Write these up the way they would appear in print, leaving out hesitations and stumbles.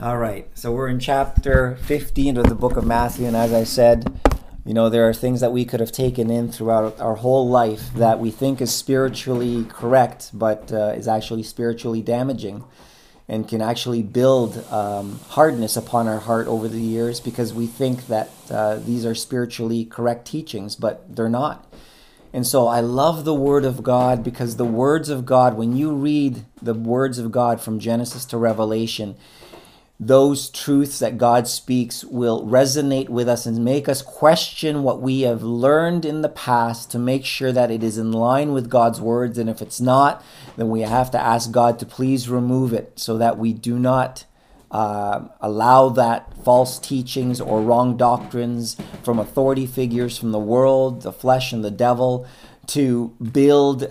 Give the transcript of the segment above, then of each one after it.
All right, so we're in chapter 15 of the book of Matthew, and as I said, there are things that we could have taken in throughout our whole life that we think is spiritually correct, but is actually spiritually damaging and can actually build hardness upon our heart over the years because we think that these are spiritually correct teachings, but they're not. And so I love the Word of God because the words of God, when you read the words of God from Genesis to Revelation, those truths that God speaks will resonate with us and make us question what we have learned in the past to make sure that it is in line with God's words. And if it's not, then we have to ask God to please remove it so that we do not allow that false teachings or wrong doctrines from authority figures from the world, the flesh, and the devil to build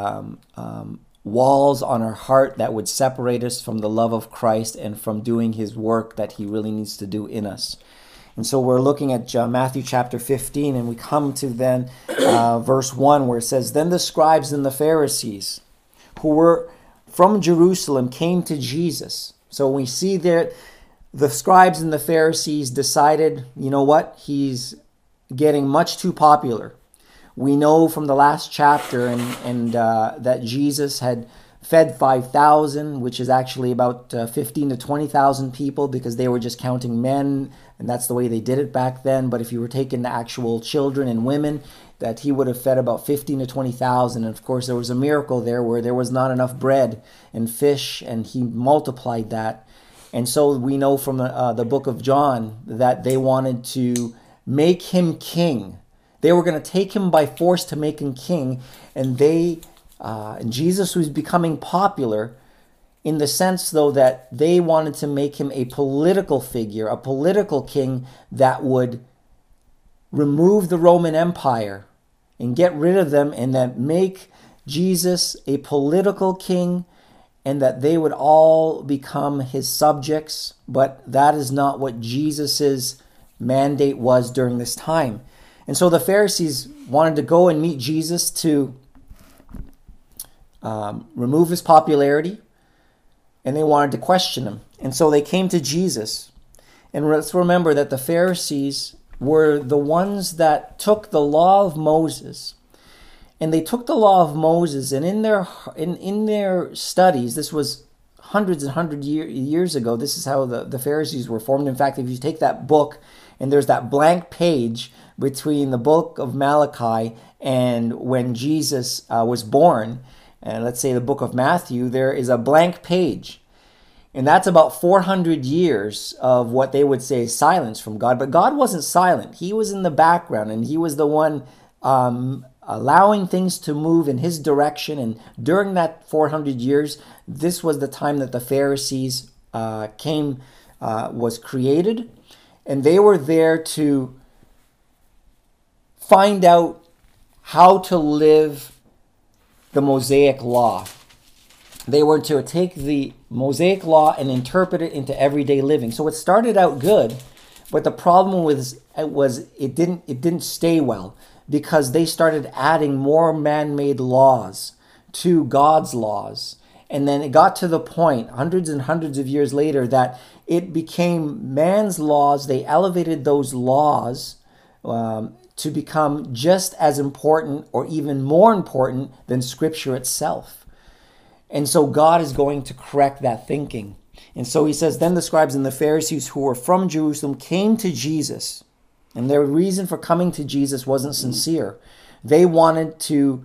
walls on our heart that would separate us from the love of Christ and from doing his work that he really needs to do in us. And so we're looking at Matthew chapter 15, and we come to then verse 1 where it says, "Then the scribes and the Pharisees who were from Jerusalem came to Jesus." So we see that the scribes and the Pharisees decided, you know what, he's getting much too popular. We know from the last chapter and that Jesus had fed 5,000, which is actually about 15 to 20,000 people because they were just counting men, and that's the way they did it back then. But if you were taking the actual children and women, that he would have fed about 15 to 20,000. And of course, there was a miracle there where there was not enough bread and fish, and he multiplied that. And so we know from the book of John that they wanted to make him king. They were going to take him by force to make him king, and Jesus was becoming popular in the sense, though, that they wanted to make him a political figure, a political king that would remove the Roman Empire and get rid of them, and that make Jesus a political king, and that they would all become his subjects. But that is not what Jesus's mandate was during this time. And so the Pharisees wanted to go and meet Jesus to remove his popularity, and they wanted to question him. And so they came to Jesus. And let's remember that the Pharisees were the ones that took the law of Moses. And they took the law of Moses, and in their studies, this was hundreds and hundreds of years ago, this is how the Pharisees were formed. In fact, if you take that book, and there's that blank page between the book of Malachi and when Jesus was born, and let's say the book of Matthew, there is a blank page. And that's about 400 years of what they would say is silence from God. But God wasn't silent. He was in the background, and he was the one allowing things to move in his direction. And during that 400 years, this was the time that the Pharisees was created. And they were there to find out how to live the Mosaic Law. They were to take the Mosaic Law and interpret it into everyday living. So it started out good, but the problem was it didn't stay well because they started adding more man-made laws to God's laws. And then it got to the point, hundreds and hundreds of years later, that it became man's laws. They elevated those laws to become just as important or even more important than Scripture itself. And so God is going to correct that thinking. And so he says, then the scribes and the Pharisees who were from Jerusalem came to Jesus. And their reason for coming to Jesus wasn't sincere. They wanted to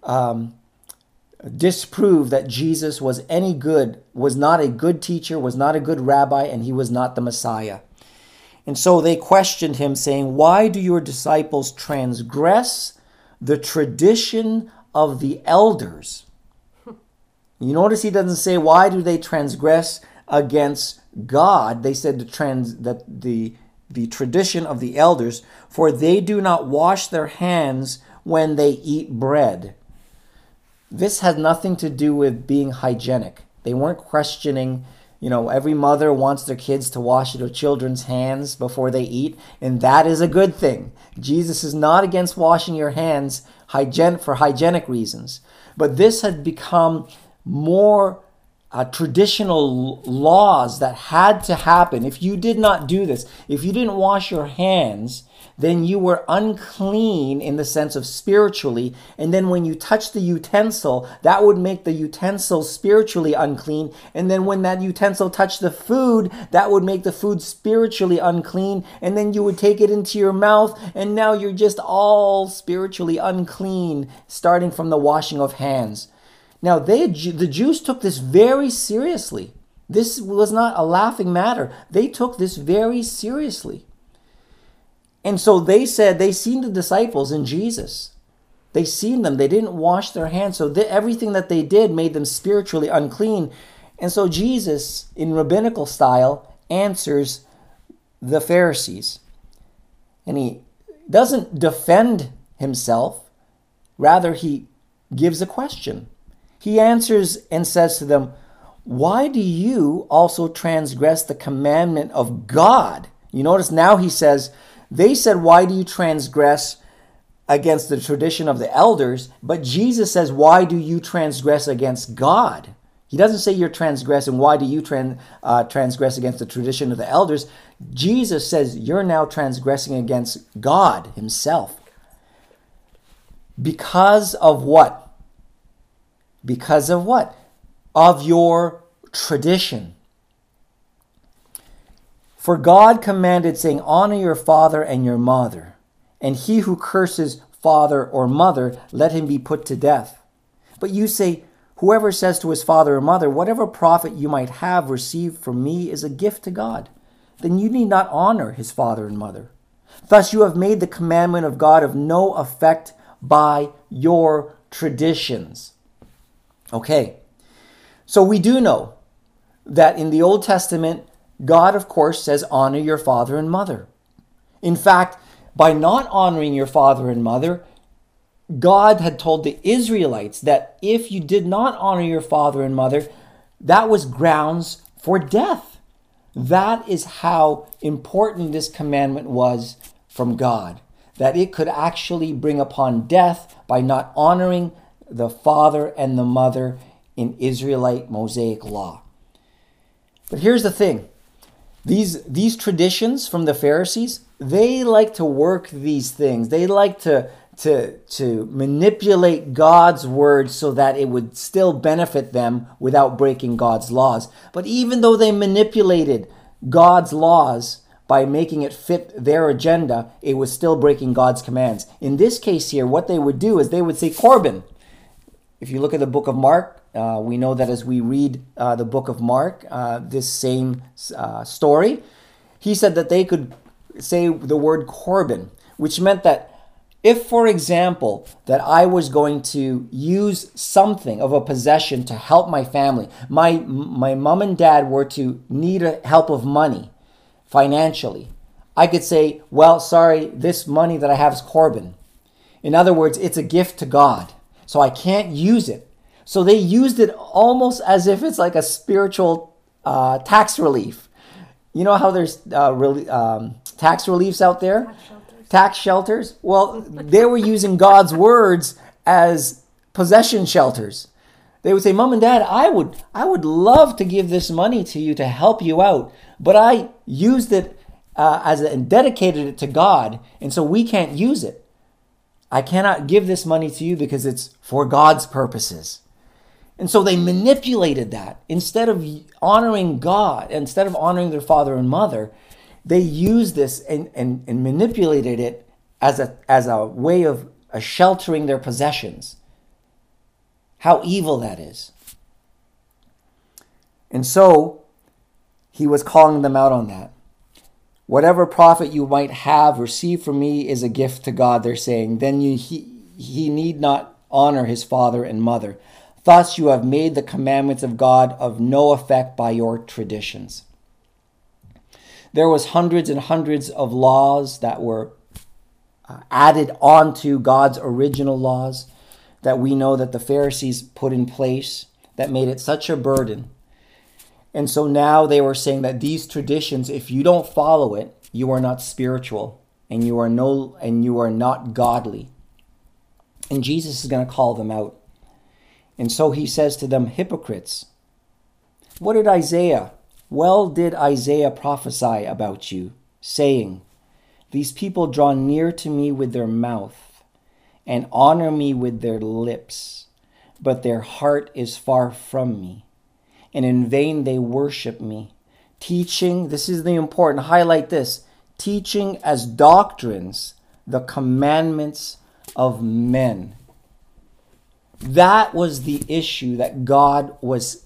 disprove that Jesus was any good, was not a good teacher, was not a good rabbi, and he was not the Messiah. And so they questioned him, saying, "Why do your disciples transgress the tradition of the elders?" You notice he doesn't say, why do they transgress against God? They said that the tradition of the elders, for they do not wash their hands when they eat bread. This has nothing to do with being hygienic. They weren't questioning, every mother wants their kids to wash their children's hands before they eat, and that is a good thing. Jesus is not against washing your hands for hygienic reasons. But this had become more traditional laws that had to happen. If you did not do this, if you didn't wash your hands, then you were unclean in the sense of spiritually. And then when you touch the utensil, that would make the utensil spiritually unclean. And then when that utensil touched the food, that would make the food spiritually unclean. And then you would take it into your mouth, and now you're just all spiritually unclean, starting from the washing of hands. Now, the Jews took this very seriously. This was not a laughing matter. They took this very seriously. And so they said, they seen the disciples in Jesus. They seen them. They didn't wash their hands. So everything that they did made them spiritually unclean. And so Jesus, in rabbinical style, answers the Pharisees. And he doesn't defend himself. Rather, he gives a question. He answers and says to them, why do you also transgress the commandment of God? You notice now he says, they said, why do you transgress against the tradition of the elders? But Jesus says, why do you transgress against God? He doesn't say you're transgressing. Why do you transgress against the tradition of the elders? Jesus says you're now transgressing against God himself. Because of what? Because of what? Of your tradition. For God commanded, saying, honor your father and your mother, and he who curses father or mother, let him be put to death. But you say, whoever says to his father or mother, whatever profit you might have received from me is a gift to God, then you need not honor his father and mother. Thus you have made the commandment of God of no effect by your traditions. Okay, so we do know that in the Old Testament, God, of course, says, honor your father and mother. In fact, by not honoring your father and mother, God had told the Israelites that if you did not honor your father and mother, that was grounds for death. That is how important this commandment was from God, that it could actually bring upon death by not honoring the father and the mother in Israelite Mosaic law. But here's the thing. These traditions from the Pharisees, they like to work these things. They like to manipulate God's word so that it would still benefit them without breaking God's laws. But even though they manipulated God's laws by making it fit their agenda, it was still breaking God's commands. In this case here, what they would do is they would say, Corban. If you look at the book of Mark, we know that as we read the book of Mark, this same story, he said that they could say the word Corban, which meant that if, for example, that I was going to use something of a possession to help my family, my mom and dad were to need help of money financially, I could say, well, sorry, this money that I have is Corban. In other words, it's a gift to God, so I can't use it. So they used it almost as if it's like a spiritual tax relief. You know how there's tax reliefs out there? Tax shelters. Well, they were using God's words as possession shelters. They would say, Mom and Dad, I would love to give this money to you to help you out, but I used it and dedicated it to God, and so we can't use it. I cannot give this money to you because it's for God's purposes. And so they manipulated that. Instead of honoring God, instead of honoring their father and mother, they used this and manipulated it as a way of sheltering their possessions. How evil that is. And so he was calling them out on that. Whatever profit you might have received from me is a gift to God, they're saying. Then he need not honor his father and mother. Thus you have made the commandments of God of no effect by your traditions. There was hundreds and hundreds of laws that were added onto God's original laws that we know that the Pharisees put in place that made it such a burden. And so now they were saying that these traditions, if you don't follow it, you are not spiritual and you are not godly. And Jesus is going to call them out. And so he says to them, hypocrites, What did Isaiah prophesy about you, saying, "These people draw near to me with their mouth and honor me with their lips, but their heart is far from me, and in vain they worship me, teaching," this is the important, highlight this, "teaching as doctrines the commandments of men." That was the issue that God was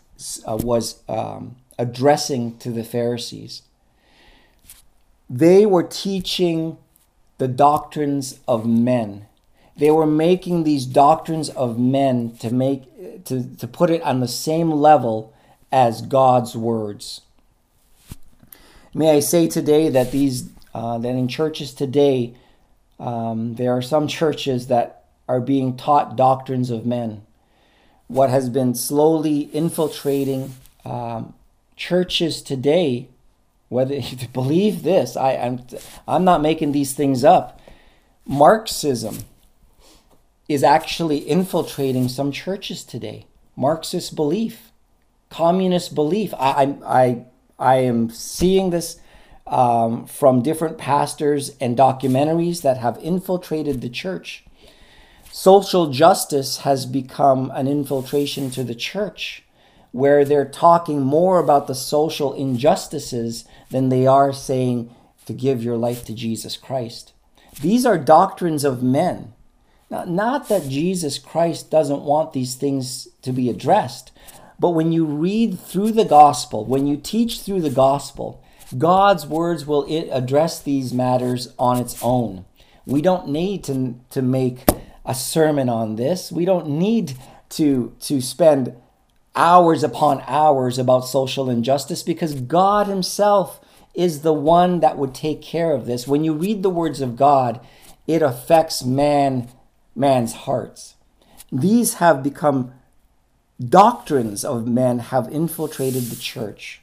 addressing to the Pharisees. They were teaching the doctrines of men. They were making these doctrines of men to put it on the same level as God's words. May I say today that that in churches today, there are some churches that are being taught doctrines of men. What has been slowly infiltrating churches today, whether you believe this, I'm not making these things up. Marxism is actually infiltrating some churches today. Marxist belief, communist belief. I am seeing this from different pastors and documentaries that have infiltrated the church. Social justice has become an infiltration to the church, where they're talking more about the social injustices than they are saying to give your life to Jesus Christ. These are doctrines of men. Now, not that Jesus Christ doesn't want these things to be addressed, but when you read through the gospel, when you teach through the gospel, God's words will address these matters on its own. We don't need to make a sermon on this. We don't need to spend hours upon hours about social injustice, because God himself is the one that would take care of this. When you read the words of God, it affects man's hearts. These have become doctrines of men, have infiltrated the church.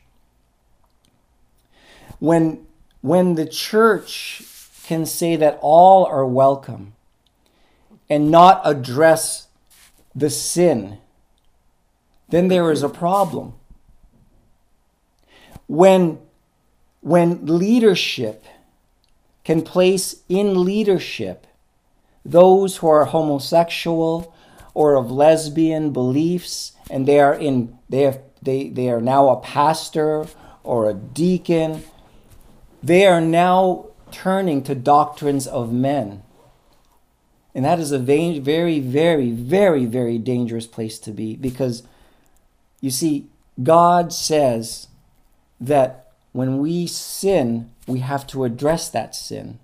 When the church can say that all are welcome and not address the sin, then there is a problem. When leadership can place in leadership those who are homosexual or of lesbian beliefs, and they are now a pastor or a deacon, they are now turning to doctrines of men. And that is a very, very, very, very dangerous place to be, because you see, God says that when we sin, we have to address that sin.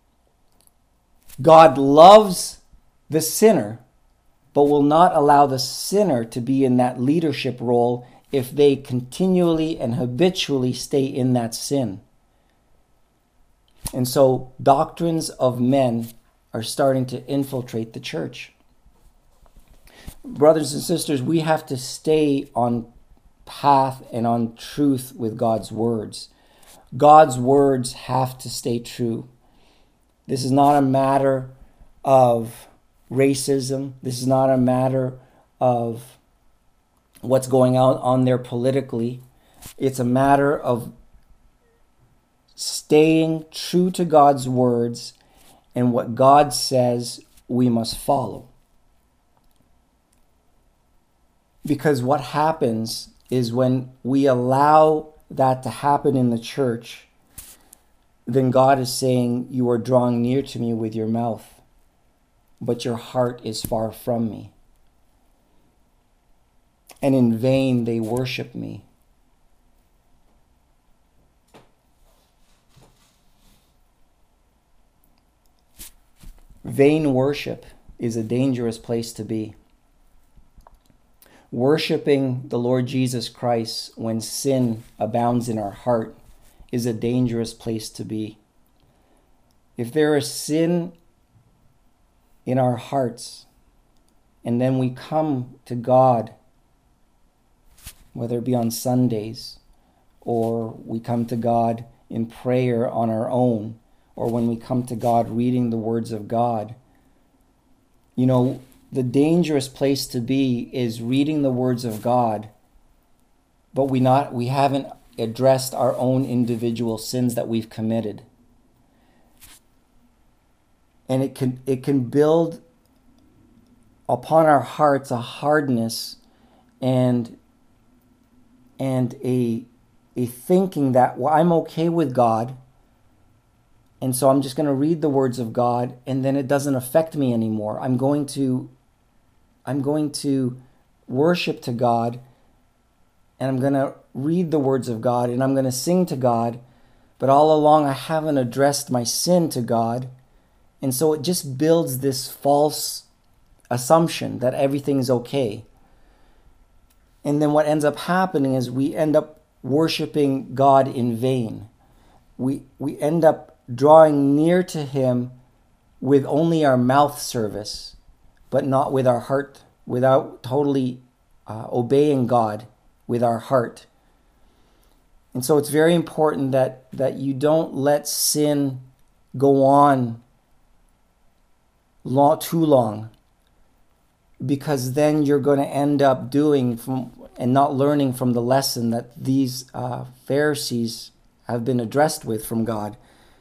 God loves the sinner, but will not allow the sinner to be in that leadership role if they continually and habitually stay in that sin. And so doctrines of men are starting to infiltrate the church. Brothers and sisters, we have to stay on path and on truth with God's words. God's words have to stay true. This is not a matter of racism. This is not a matter of what's going on there politically. It's a matter of staying true to God's words, and what God says we must follow. Because what happens is when we allow that to happen in the church, then God is saying, "You are drawing near to me with your mouth, but your heart is far from me. And in vain they worship me." Vain worship is a dangerous place to be. Worshipping the Lord Jesus Christ when sin abounds in our heart is a dangerous place to be. If there is sin in our hearts, and then we come to God, whether it be on Sundays, or we come to God in prayer on our own, or when we come to God reading the words of God, the dangerous place to be is reading the words of God but we haven't addressed our own individual sins that we've committed. And it can build upon our hearts a hardness and a thinking that, well, I'm okay with God, and so I'm just going to read the words of God, and then it doesn't affect me anymore. I'm going to worship to God, and I'm going to read the words of God, and I'm going to sing to God, but all along I haven't addressed my sin to God. And so it just builds this false assumption that everything's okay. And then what ends up happening is we end up worshiping God in vain. We end up drawing near to Him with only our mouth service, but not with our heart, without totally obeying God with our heart. And so it's very important that you don't let sin go on too long, because then you're going to end up doing and not learning from the lesson that these Pharisees have been addressed with from God.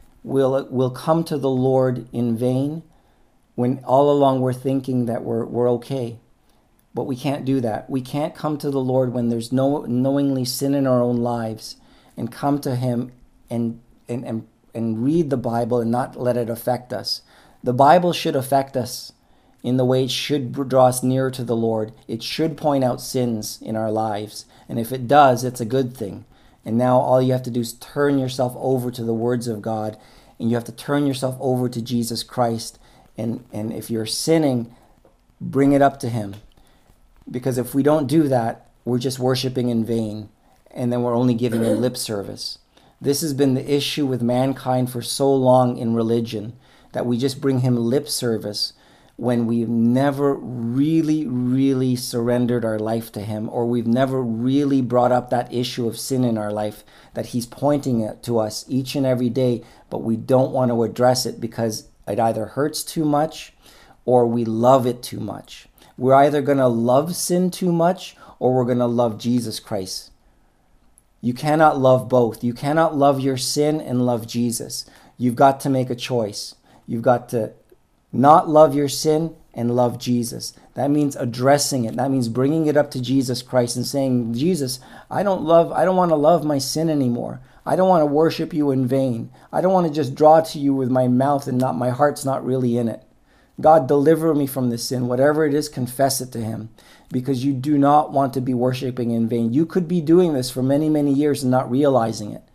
Will come to the Lord in vain, when all along we're thinking that we're okay. But we can't do that. We can't come to the Lord when there's no knowingly sin in our own lives, and come to Him and read the Bible and not let it affect us. The Bible should affect us in the way it should draw us nearer to the Lord. It should point out sins in our lives. And if it does, it's a good thing. And now all you have to do is turn yourself over to the words of God, and you have to turn yourself over to Jesus Christ. And if you're sinning, bring it up to Him. Because if we don't do that, we're just worshiping in vain, and then we're only giving Him lip service. This has been the issue with mankind for so long in religion, that we just bring Him lip service when we've never really, really surrendered our life to Him, or we've never really brought up that issue of sin in our life that He's pointing at to us each and every day, but we don't want to address it because it either hurts too much or we love it too much. We're either going to love sin too much, or we're going to love Jesus Christ. You cannot love both. You cannot love your sin and love Jesus. You've got to make a choice. You've got to not love your sin and love Jesus. That means addressing it. That means bringing it up to Jesus Christ and saying, Jesus, I don't want to love my sin anymore. I don't want to worship you in vain. I don't want to just draw to you with my mouth and not my heart's not really in it. God, deliver me from this sin. Whatever it is, confess it to Him, because you do not want to be worshiping in vain. You could be doing this for many, many years and not realizing it.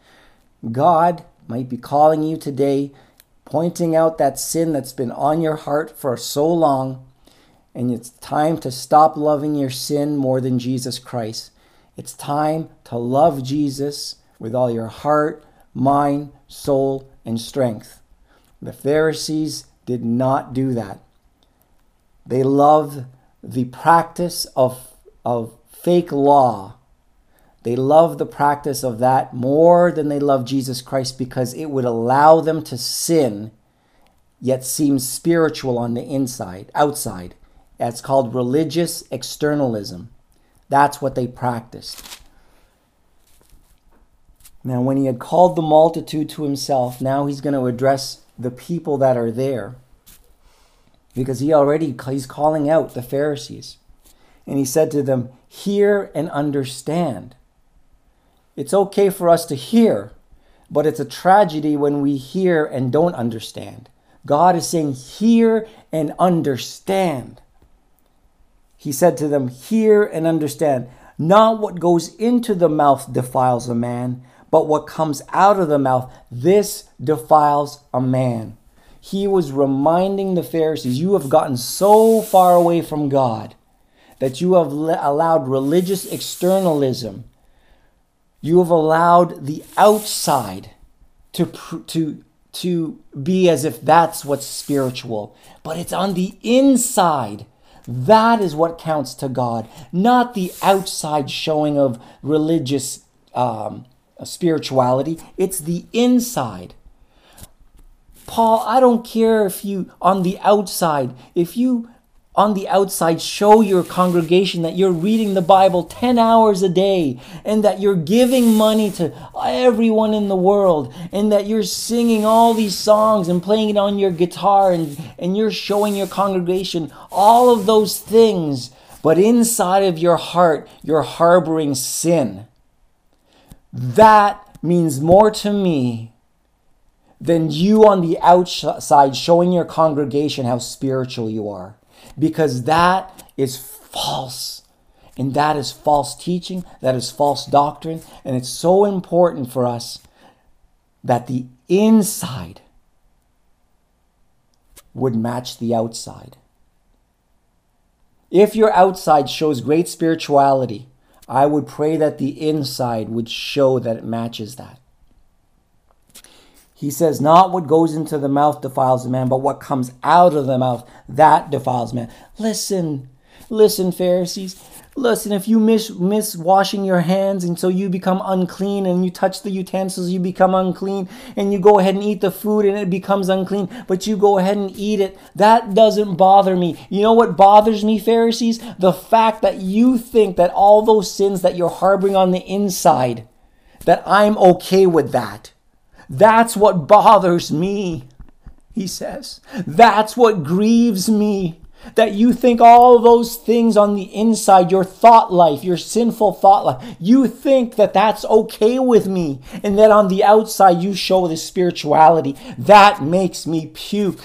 God might be calling you today, pointing out that sin that's been on your heart for so long, and it's time to stop loving your sin more than Jesus Christ. It's time to love Jesus with all your heart, mind, soul, and strength. The Pharisees did not do that. They loved the practice of fake law. They loved the practice of that more than they loved Jesus Christ, because it would allow them to sin, yet seem spiritual on the outside. That's called religious externalism. That's what they practiced. Now, when He had called the multitude to Himself, now He's going to address the people that are there, because He's calling out the Pharisees. And He said to them, hear and understand. It's okay for us to hear, but it's a tragedy when we hear and don't understand. God is saying, hear and understand. He said to them, hear and understand. Not what goes into the mouth defiles a man, but what comes out of the mouth, this defiles a man. He was reminding the Pharisees, you have gotten so far away from God that you have allowed religious externalism. You have allowed the outside to be as if that's what's spiritual. But it's on the inside. That is what counts to God, not the outside showing of religious spirituality. It's the inside. Paul, I don't care if you, on the outside, if you on the outside show your congregation that you're reading the Bible 10 hours a day, and that you're giving money to everyone in the world, and that you're singing all these songs and playing it on your guitar, and you're showing your congregation all of those things, but inside of your heart, you're harboring sin. That means more to me than you on the outside showing your congregation how spiritual you are. Because that is false. And that is false teaching. That is false doctrine. And it's so important for us that the inside would match the outside. If your outside shows great spirituality, I would pray that the inside would show that it matches that. He says, not what goes into the mouth defiles a man, but what comes out of the mouth, that defiles man. Listen, Pharisees. Listen, if you miss washing your hands and so you become unclean, and you touch the utensils, you become unclean, and you go ahead and eat the food and it becomes unclean, but you go ahead and eat it, that doesn't bother me. You know what bothers me, Pharisees? The fact that you think that all those sins that you're harboring on the inside, that I'm okay with that. That's what bothers me, he says. That's what grieves me. That you think all those things on the inside, your thought life, your sinful thought life, you think that that's okay with me. And that on the outside you show the spirituality. That makes me puke.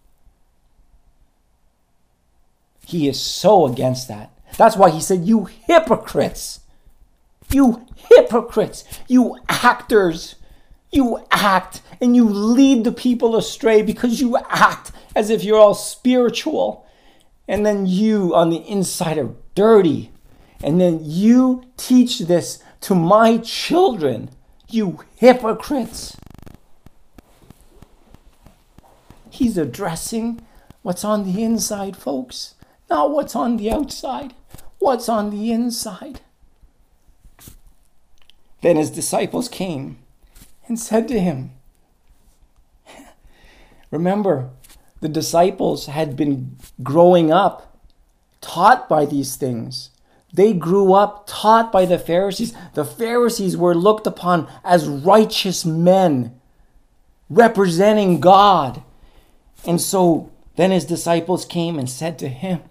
He is so against that. That's why he said, you hypocrites. You hypocrites. You actors. You act and you lead the people astray because you act as if you're all spiritual. And then you on the inside are dirty. And then you teach this to my children. You hypocrites. He's addressing what's on the inside, folks. Not what's on the outside. What's on the inside. Then his disciples came and said to him, remember, the disciples had been growing up, taught by these things. They grew up taught by the Pharisees. The Pharisees were looked upon as righteous men, representing God. And so then his disciples came and said to him,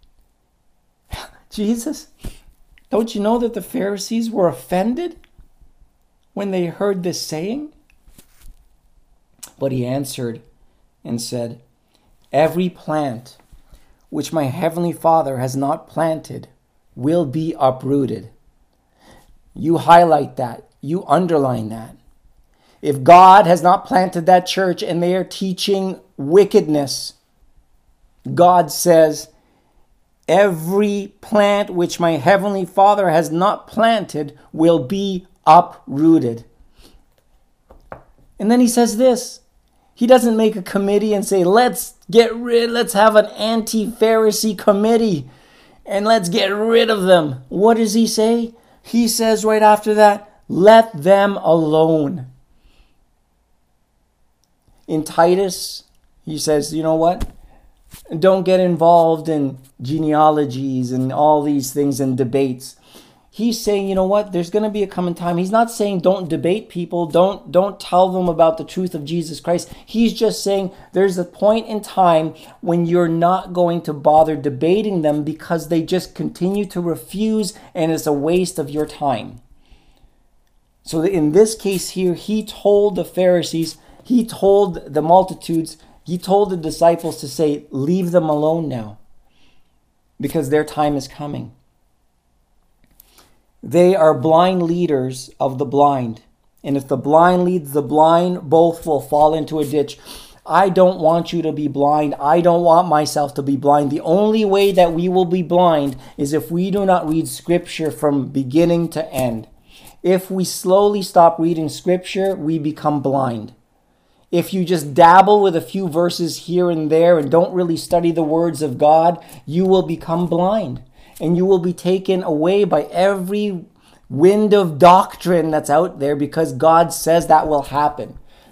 Jesus, don't you know that the Pharisees were offended when they heard this saying? But he answered and said, every plant which my heavenly Father has not planted will be uprooted. You highlight that. You underline that. If God has not planted that church and they are teaching wickedness, God says, every plant which my heavenly Father has not planted will be uprooted. And then he says this. He doesn't make a committee and say, let's have an anti-Pharisee committee and let's get rid of them. What does he say? He says right after that, let them alone. In Titus, he says, you know what? Don't get involved in genealogies and all these things and debates. He's saying, you know what? There's going to be a coming time. He's not saying don't debate people. Don't tell them about the truth of Jesus Christ. He's just saying there's a point in time when you're not going to bother debating them because they just continue to refuse and it's a waste of your time. So in this case here, he told the Pharisees, he told the multitudes, he told the disciples to say, leave them alone now because their time is coming. They are blind leaders of the blind. And if the blind leads the blind, both will fall into a ditch. I don't want you to be blind. I don't want myself to be blind. The only way that we will be blind is if we do not read Scripture from beginning to end. If we slowly stop reading Scripture, we become blind. If you just dabble with a few verses here and there and don't really study the words of God, you will become blind. And you will be taken away by every wind of doctrine that's out there because God says that will happen.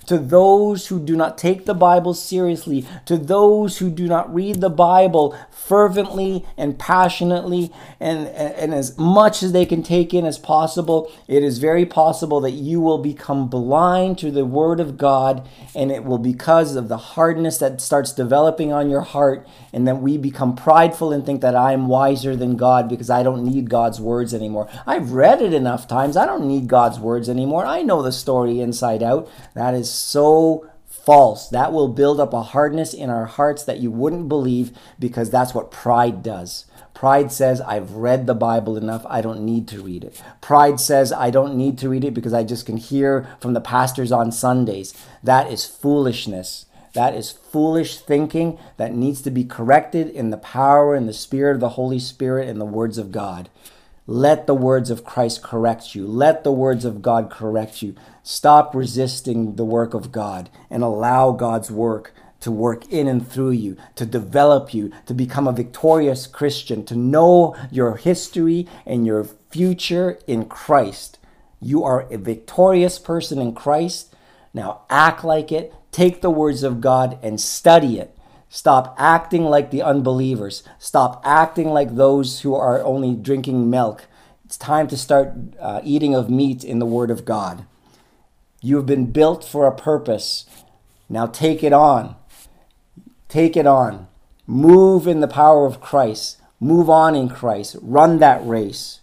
to those who do not take the Bible seriously, to those who do not read the Bible fervently and passionately and as much as they can take in as possible, it is very possible that you will become blind to the Word of God, and it will because of the hardness that starts developing on your heart, and that we become prideful and think that I'm wiser than God because I don't need God's words anymore. I've read it enough times. I don't need God's words anymore. I know the story inside out. That is so false. That will build up a hardness in our hearts that you wouldn't believe, because that's what pride does. Pride says, I've read the Bible enough, I don't need to read it. Pride says, I don't need to read it because I just can hear from the pastors on Sundays. That is foolishness. That is foolish thinking that needs to be corrected in the power and the Spirit of the Holy Spirit and the words of God. Let the words of Christ correct you. Let the words of God correct you. Stop resisting the work of God and allow God's work to work in and through you, to develop you, to become a victorious Christian, to know your history and your future in Christ. You are a victorious person in Christ. Now act like it. Take the words of God and study it. Stop acting like the unbelievers. Stop acting like those who are only drinking milk. It's time to start eating of meat in the Word of God. You have been built for a purpose. Now take it on. Take it on. Move in the power of Christ. Move on in Christ. Run that race.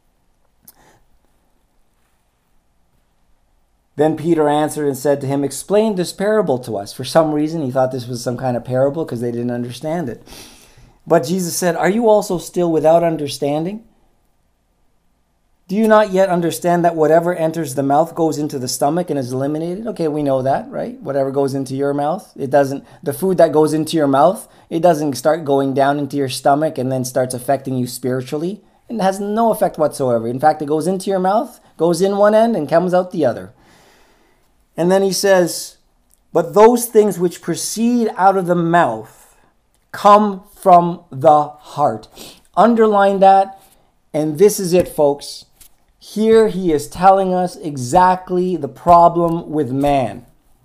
Then Peter answered and said to him, explain this parable to us. For some reason, he thought this was some kind of parable because they didn't understand it. But Jesus said, are you also still without understanding? Do you not yet understand that whatever enters the mouth goes into the stomach and is eliminated? Okay, we know that, right? Whatever goes into your mouth, the food that goes into your mouth, it doesn't start going down into your stomach and then starts affecting you spiritually. It has no effect whatsoever. In fact, it goes into your mouth, goes in one end and comes out the other. And then he says, but those things which proceed out of the mouth come from the heart. Underline that, and this is it, folks. Here he is telling us exactly the problem with man.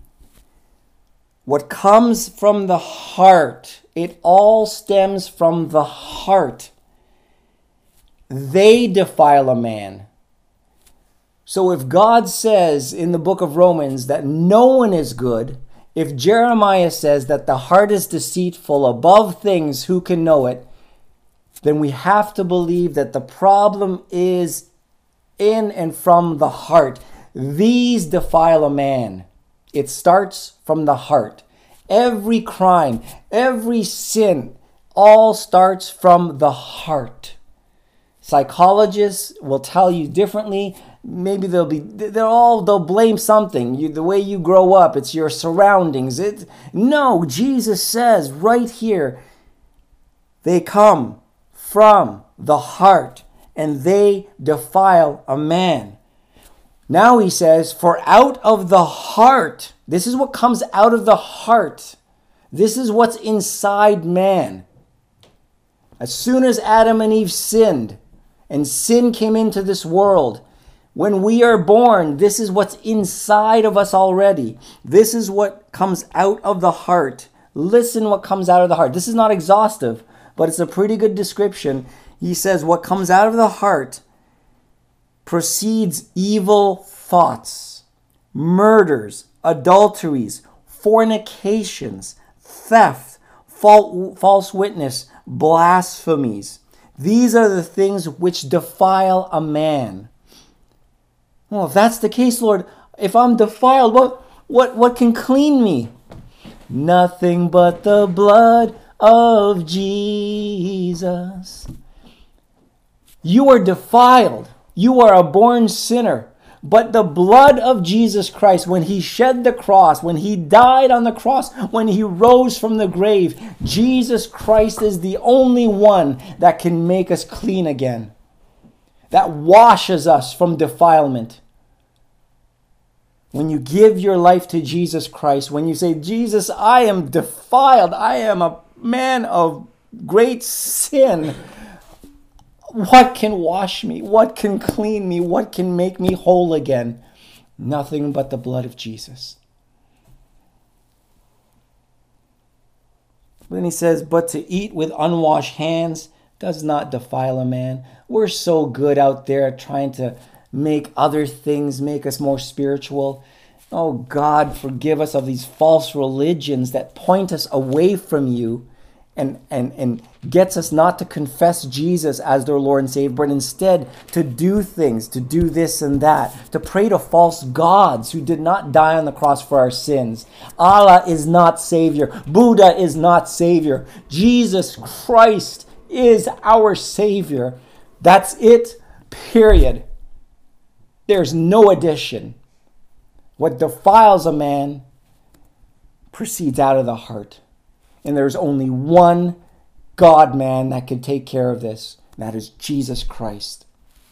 What comes from the heart, it all stems from the heart. They defile a man. So if God says in the book of Romans that no one is good, if Jeremiah says that the heart is deceitful above things, who can know it, then we have to believe that the problem is in and from the heart. These defile a man. It starts from the heart. Every crime, every sin, all starts from the heart. Psychologists will tell you differently. Maybe they'll blame something. The way you grow up, it's your surroundings. No, Jesus says right here, they come from the heart and they defile a man. Now he says, for out of the heart, this is what comes out of the heart. This is what's inside man. As soon as Adam and Eve sinned, and sin came into this world, when we are born, this is what's inside of us already. This is what comes out of the heart. Listen what comes out of the heart. This is not exhaustive, but it's a pretty good description. He says what comes out of the heart proceeds evil thoughts, murders, adulteries, fornications, theft, false witness, blasphemies. These are the things which defile a man. Well, if that's the case, Lord, if I'm defiled, what can clean me? Nothing but the blood of Jesus. You are defiled. You are a born sinner. But the blood of Jesus Christ, when he shed the cross, when he died on the cross, when he rose from the grave, Jesus Christ is the only one that can make us clean again, that washes us from defilement. When you give your life to Jesus Christ, when you say, Jesus, I am defiled, I am a man of great sin, what can wash me? What can clean me? What can make me whole again? Nothing but the blood of Jesus. Then he says, but to eat with unwashed hands does not defile a man. We're so good out there trying to make other things make us more spiritual. Oh God, forgive us of these false religions that point us away from you and gets us not to confess Jesus as their Lord and Savior, but instead to do things, to do this and that, to pray to false gods who did not die on the cross for our sins. Allah is not Savior. Buddha is not Savior. Jesus Christ is our Savior. That's it, period. There's no addition. What defiles a man proceeds out of the heart. And there's only one God-man that can take care of this. And that is Jesus Christ.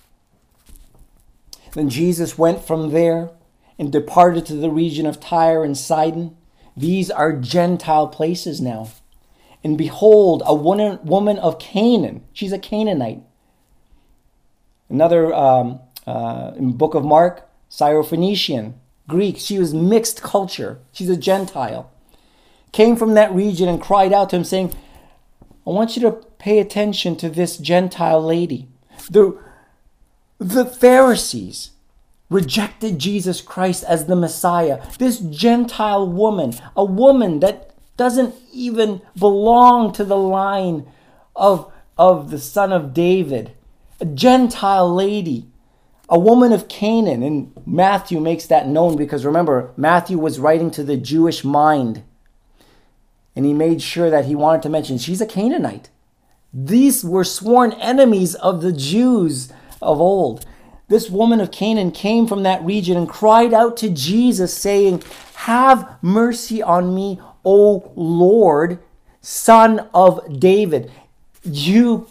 Then Jesus went from there and departed to the region of Tyre and Sidon. These are Gentile places now. And behold, a woman of Canaan. She's a Canaanite. Another, in the book of Mark, Syrophoenician, Greek. She was mixed culture. She's a Gentile. Came from that region and cried out to him saying, I want you to pay attention to this Gentile lady. The Pharisees rejected Jesus Christ as the Messiah. This Gentile woman, a woman that doesn't even belong to the line of the son of David, a Gentile lady, a woman of Canaan. And Matthew makes that known because remember, Matthew was writing to the Jewish mind. And he made sure that he wanted to mention she's a Canaanite. These were sworn enemies of the Jews of old. This woman of Canaan came from that region and cried out to Jesus saying, have mercy on me, O Lord, Son of David. The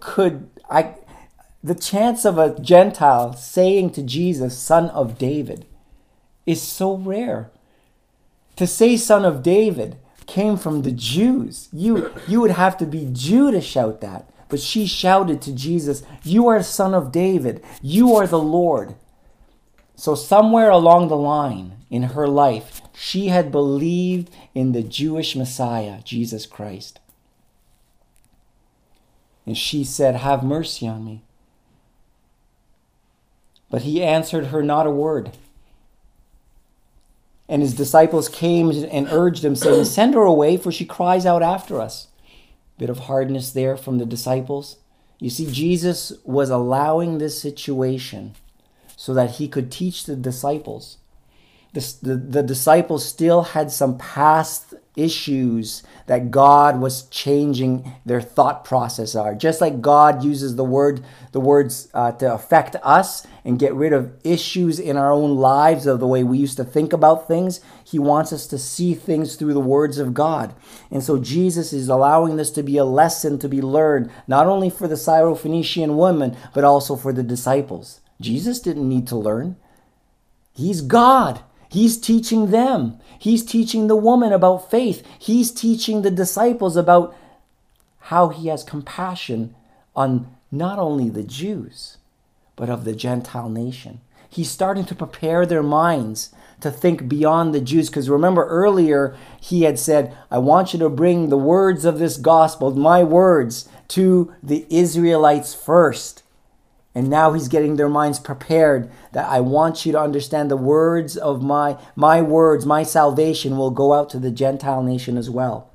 chance of a Gentile saying to Jesus, Son of David, is so rare. To say Son of David came from the Jews. You would have to be Jew to shout that. But she shouted to Jesus, you are the Son of David. You are the Lord. So somewhere along the line in her life, she had believed in the Jewish Messiah, Jesus Christ. And she said, have mercy on me. But he answered her not a word. And his disciples came and urged him, saying, send her away, for she cries out after us. Bit of hardness there from the disciples. You see, Jesus was allowing this situation so that he could teach the disciples. The disciples still had some past issues that God was changing their thought process are. Just like God uses the words to affect us and get rid of issues in our own lives of the way we used to think about things, he wants us to see things through the words of God. And so Jesus is allowing this to be a lesson to be learned, not only for the Syrophoenician woman, but also for the disciples. Jesus didn't need to learn. He's God. He's teaching them. He's teaching the woman about faith. He's teaching the disciples about how he has compassion on not only the Jews, but of the Gentile nation. He's starting to prepare their minds to think beyond the Jews. Because remember earlier, he had said, I want you to bring the words of this gospel, my words, to the Israelites first. And now he's getting their minds prepared that I want you to understand the words of my words, my salvation will go out to the Gentile nation as well.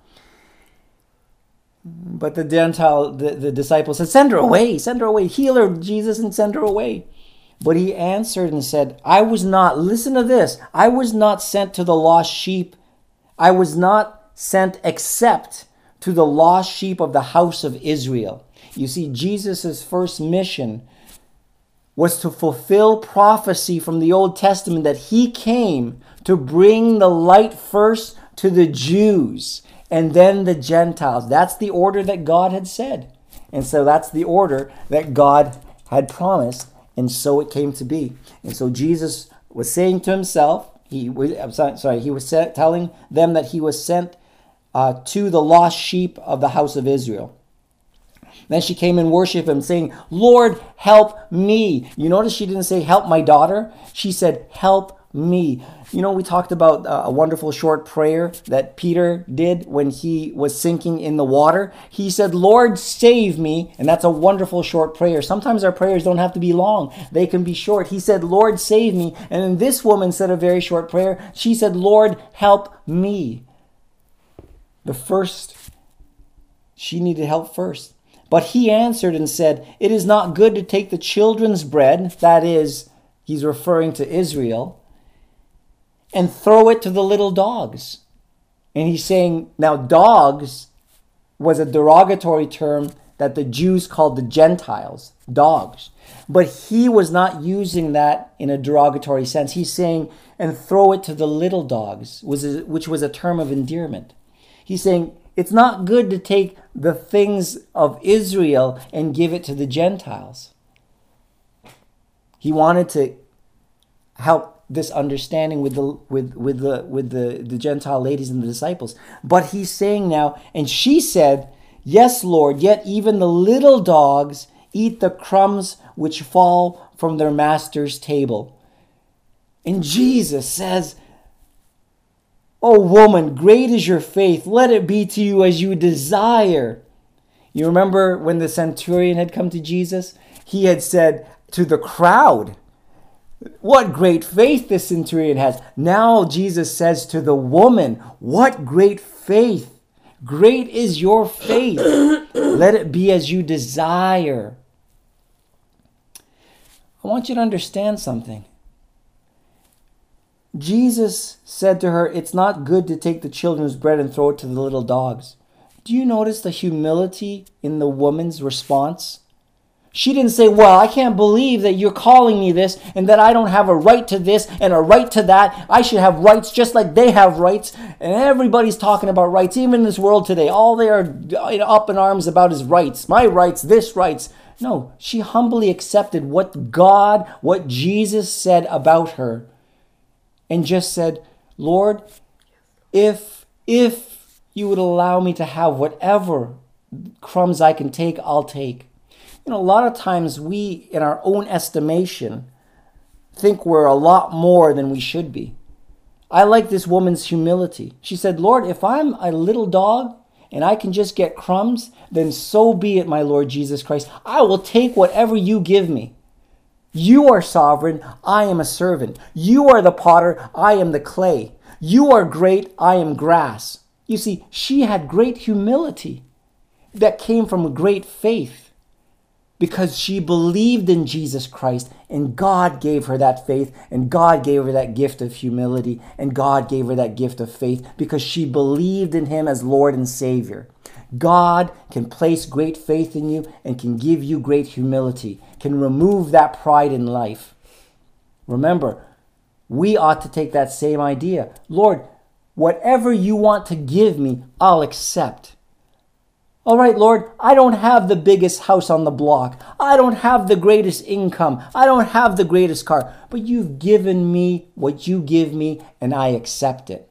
But the disciples said, send her away, heal her, Jesus, and send her away. But he answered and said, I was not, listen to this, I was not sent to the lost sheep. I was not sent except to the lost sheep of the house of Israel. You see, Jesus' first mission was to fulfill prophecy from the Old Testament that he came to bring the light first to the Jews and then the Gentiles. That's the order that God had said. And so that's the order that God had promised. And so it came to be. And so Jesus was saying to himself, he was telling them that he was sent to the lost sheep of the house of Israel. Then she came and worshiped him, saying, Lord, help me. You notice she didn't say, help my daughter. She said, help me. You know, we talked about a wonderful short prayer that Peter did when he was sinking in the water. He said, Lord, save me. And that's a wonderful short prayer. Sometimes our prayers don't have to be long. They can be short. He said, Lord, save me. And then this woman said a very short prayer. She said, Lord, help me. She needed help first. But he answered and said, it is not good to take the children's bread, that is, he's referring to Israel, and throw it to the little dogs. And he's saying, now dogs was a derogatory term that the Jews called the Gentiles, dogs. But he was not using that in a derogatory sense. He's saying, and throw it to the little dogs, which was a term of endearment. He's saying, it's not good to take the things of Israel and give it to the Gentiles. He wanted to help this understanding with the Gentile ladies and the disciples. But he's saying now, and she said, yes, Lord, yet even the little dogs eat the crumbs which fall from their master's table. And Jesus says, O woman, great is your faith. Let it be to you as you desire. You remember when the centurion had come to Jesus? He had said to the crowd, what great faith this centurion has. Now Jesus says to the woman, what great faith. Great is your faith. Let it be as you desire. I want you to understand something. Jesus said to her, it's not good to take the children's bread and throw it to the little dogs. Do you notice the humility in the woman's response? She didn't say, well, I can't believe that you're calling me this and that I don't have a right to this and a right to that. I should have rights just like they have rights. And everybody's talking about rights, even in this world today. All they are up in arms about is rights. My rights, this rights. No, she humbly accepted what Jesus said about her. And just said, Lord, if you would allow me to have whatever crumbs I can take, I'll take. You know, a lot of times we, in our own estimation, think we're a lot more than we should be. I like this woman's humility. She said, Lord, if I'm a little dog and I can just get crumbs, then so be it, my Lord Jesus Christ. I will take whatever you give me. You are sovereign, I am a servant. You are the potter, I am the clay. You are great, I am grass. You see, she had great humility that came from a great faith because she believed in Jesus Christ, and God gave her that faith, and God gave her that gift of humility, and God gave her that gift of faith because she believed in him as Lord and Savior. God can place great faith in you and can give you great humility, can remove that pride in life. Remember, we ought to take that same idea. Lord, whatever you want to give me, I'll accept. All right, Lord, I don't have the biggest house on the block. I don't have the greatest income. I don't have the greatest car. But you've given me what you give me, and I accept it.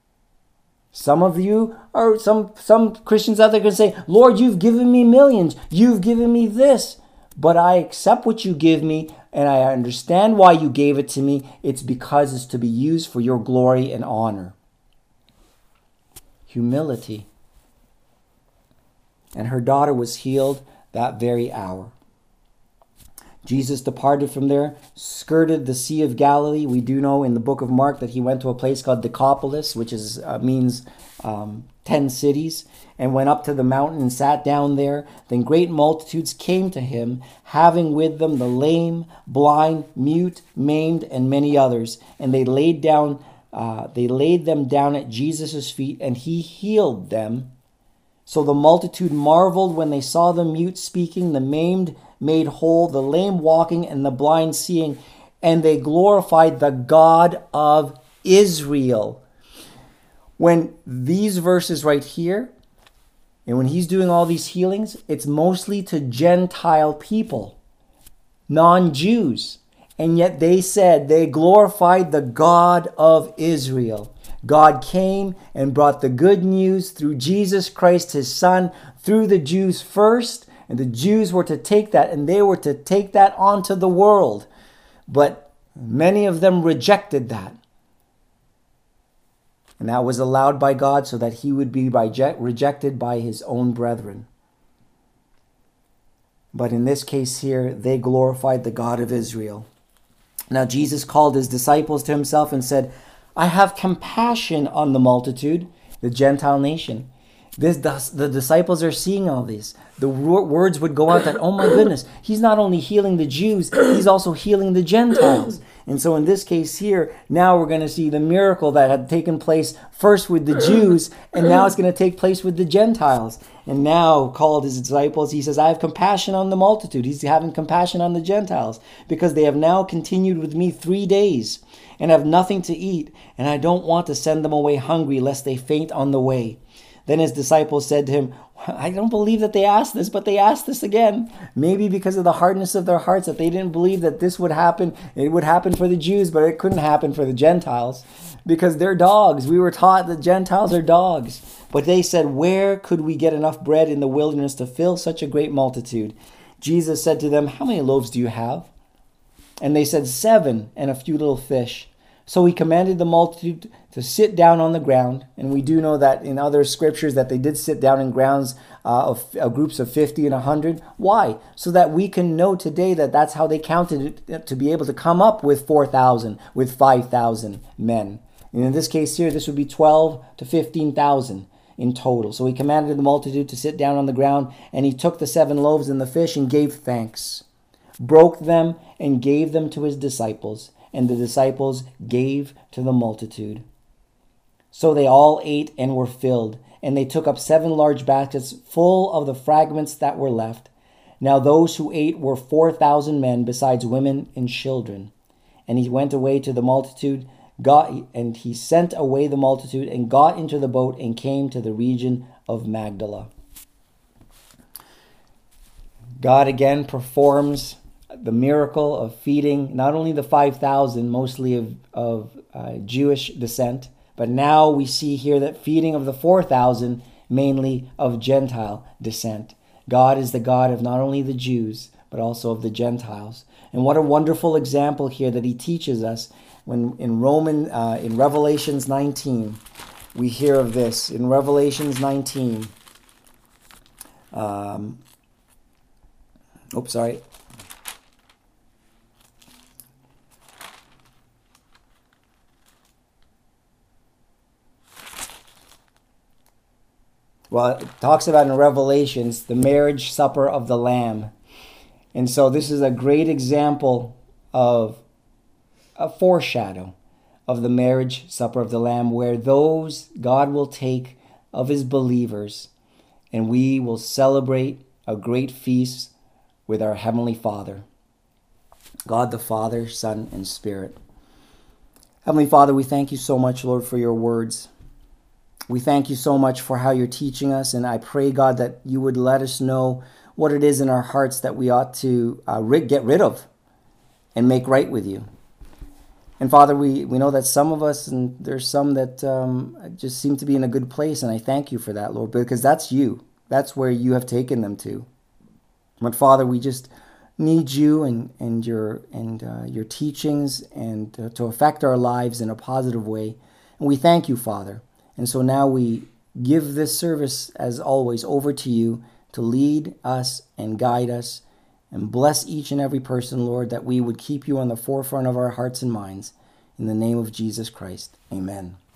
Some of you are some Christians out there can say, Lord, you've given me millions. You've given me this. But I accept what you give me, and I understand why you gave it to me. It's because it's to be used for your glory and honor. Humility. And her daughter was healed that very hour. Jesus departed from there, skirted the Sea of Galilee. We do know in the book of Mark that he went to a place called Decapolis, which means 10 cities, and went up to the mountain and sat down there. Then great multitudes came to him, having with them the lame, blind, mute, maimed, and many others. And they laid them down at Jesus' feet, and he healed them. So the multitude marveled when they saw the mute speaking, the maimed made whole, the lame walking, and the blind seeing, and they glorified the God of Israel. When these verses right here, and when he's doing all these healings, it's mostly to Gentile people, non-Jews. And yet they said they glorified the God of Israel. God came and brought the good news through Jesus Christ, his son, through the Jews first. And the Jews were to take that, and they were to take that onto the world. But many of them rejected that. And that was allowed by God so that he would be rejected by his own brethren. But in this case here, they glorified the God of Israel. Now Jesus called his disciples to himself and said, I have compassion on the multitude, the Gentile nation. The disciples are seeing all this. The words would go out that, oh my goodness, he's not only healing the Jews, he's also healing the Gentiles. And so in this case here, now we're going to see the miracle that had taken place first with the Jews, and now it's going to take place with the Gentiles. And now called his disciples, he says, I have compassion on the multitude. He's having compassion on the Gentiles because they have now continued with me 3 days and have nothing to eat. And I don't want to send them away hungry lest they faint on the way. Then his disciples said to him, I don't believe that they asked this, but they asked this again. Maybe because of the hardness of their hearts, that they didn't believe that this would happen. It would happen for the Jews, but it couldn't happen for the Gentiles because they're dogs. We were taught that Gentiles are dogs. But they said, where could we get enough bread in the wilderness to fill such a great multitude? Jesus said to them, how many loaves do you have? And they said, 7 and a few little fish. So he commanded the multitude to sit down on the ground. And we do know that in other scriptures that they did sit down in grounds of groups of 50 and 100. Why? So that we can know today that that's how they counted it, to be able to come up with 4,000, with 5,000 men. And in this case here, this would be 12 to 15,000 in total. So he commanded the multitude to sit down on the ground, and he took the 7 loaves and the fish and gave thanks, broke them and gave them to his disciples. And the disciples gave to the multitude. So they all ate and were filled, and they took up 7 large baskets full of the fragments that were left. Now those who ate were 4,000 men, besides women and children. And he went away to the multitude, he sent away the multitude, and got into the boat, and came to the region of Magdala. God again performs the miracle of feeding not only the 5,000, mostly of Jewish descent, but now we see here that feeding of the 4,000, mainly of Gentile descent. God is the God of not only the Jews, but also of the Gentiles. And what a wonderful example here that he teaches us when in Revelations 19, we hear of this. In Revelations 19, Well, it talks about in Revelations the marriage supper of the Lamb. And so this is a great example of a foreshadow of the marriage supper of the Lamb, where those God will take of his believers, and we will celebrate a great feast with our Heavenly Father, God the Father, Son, and Spirit. Heavenly Father, we thank you so much, Lord, for your words. We thank you so much for how you're teaching us, and I pray, God, that you would let us know what it is in our hearts that we ought to get rid of and make right with you. And Father, we know that some of us, and there's some that just seem to be in a good place, and I thank you for that, Lord, because that's you. That's where you have taken them to. But Father, we just need you and your teachings and to affect our lives in a positive way. And we thank you, Father. And so now we give this service, as always, over to you to lead us and guide us and bless each and every person, Lord, that we would keep you on the forefront of our hearts and minds. In the name of Jesus Christ, amen.